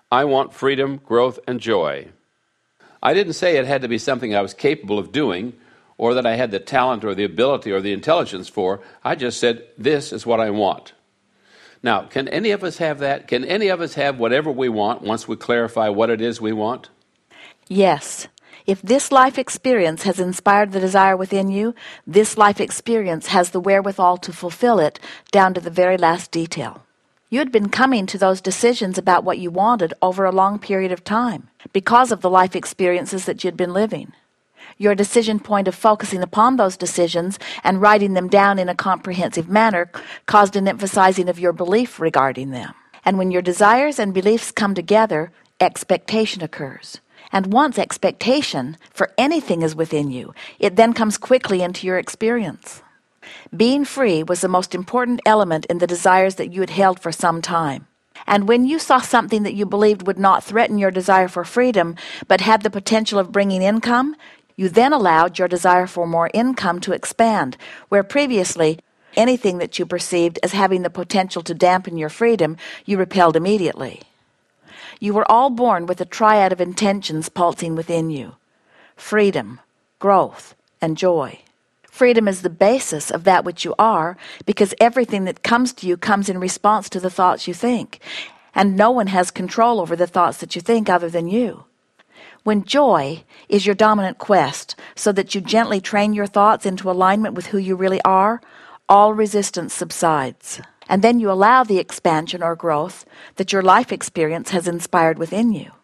I want freedom, growth, and joy. I didn't say it had to be something I was capable of doing or that I had the talent or the ability or the intelligence for. I just said, this is what I want. Now, can any of us have that? Can any of us have whatever we want once we clarify what it is we want? Yes. If this life experience has inspired the desire within you, this life experience has the wherewithal to fulfill it down to the very last detail. You had been coming to those decisions about what you wanted over a long period of time because of the life experiences that you'd been living. Your decision point of focusing upon those decisions and writing them down in a comprehensive manner caused an emphasizing of your belief regarding them. And when your desires and beliefs come together, expectation occurs. And once expectation for anything is within you, it then comes quickly into your experience. Being free was the most important element in the desires that you had held for some time. And when you saw something that you believed would not threaten your desire for freedom, but had the potential of bringing income, you then allowed your desire for more income to expand, where previously anything that you perceived as having the potential to dampen your freedom, you repelled immediately. You were all born with a triad of intentions pulsing within you: freedom, growth, and joy. Freedom is the basis of that which you are, because everything that comes to you comes in response to the thoughts you think, and no one has control over the thoughts that you think other than you. When joy is your dominant quest, so that you gently train your thoughts into alignment with who you really are, all resistance subsides. And then you allow the expansion or growth that your life experience has inspired within you.